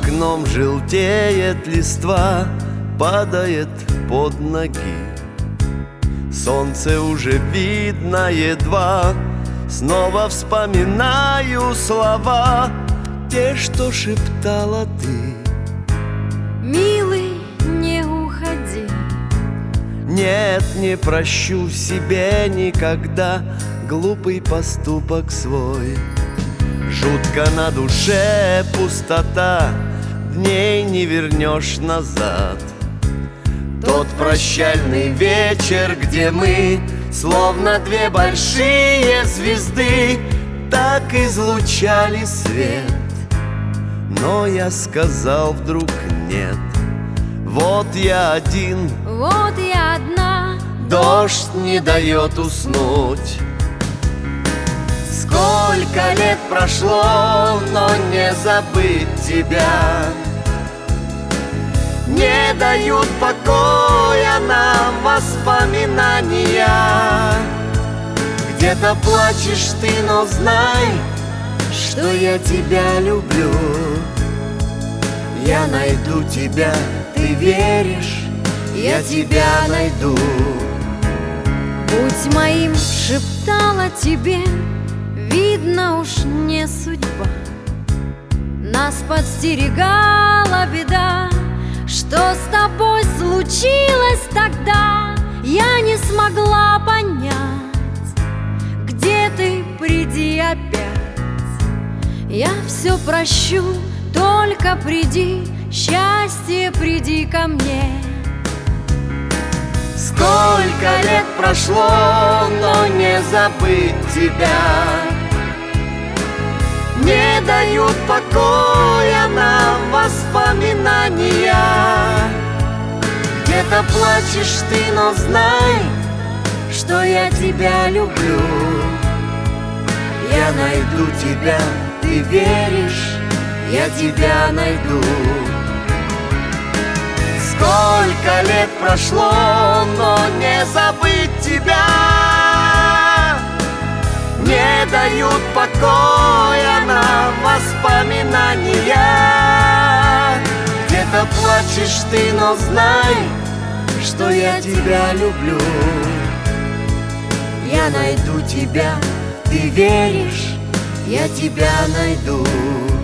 окном желтеет листва, падает под ноги. Солнце уже видно едва, снова вспоминаю слова, те, что шептала ты. Милый, не уходи. Нет, не прощу себе никогда глупый поступок свой. Жутко на душе пустота, дней не вернешь назад. Тот прощальный вечер, где мы, словно две большие звезды, так излучали свет. Но я сказал вдруг нет. Вот я один, вот я одна, дождь не дает уснуть. Сколько лет прошло, но не забыть тебя. Не дают покоя нам воспоминания. Где-то плачешь ты, но знай, что я тебя люблю. Я найду тебя, ты веришь, я тебя найду. Будь моим, шептала тебе, видно уж не судьба. Нас подстерегала беда. Что с тобой случилось тогда, я не смогла понять. Где ты, приди опять. Я все прощу, только приди, счастье, приди ко мне. Сколько лет прошло, но не забыть тебя. Не дают покоя нам воспоминания. Где-то плачешь ты, но знай, что я тебя люблю. Я найду тебя, ты веришь, я тебя найду. Сколько лет прошло, но не забыть тебя. Не дают покоя нам воспоминания. Где-то плачешь ты, но знай, что я тебя люблю. Я найду тебя, ты веришь, я тебя найду.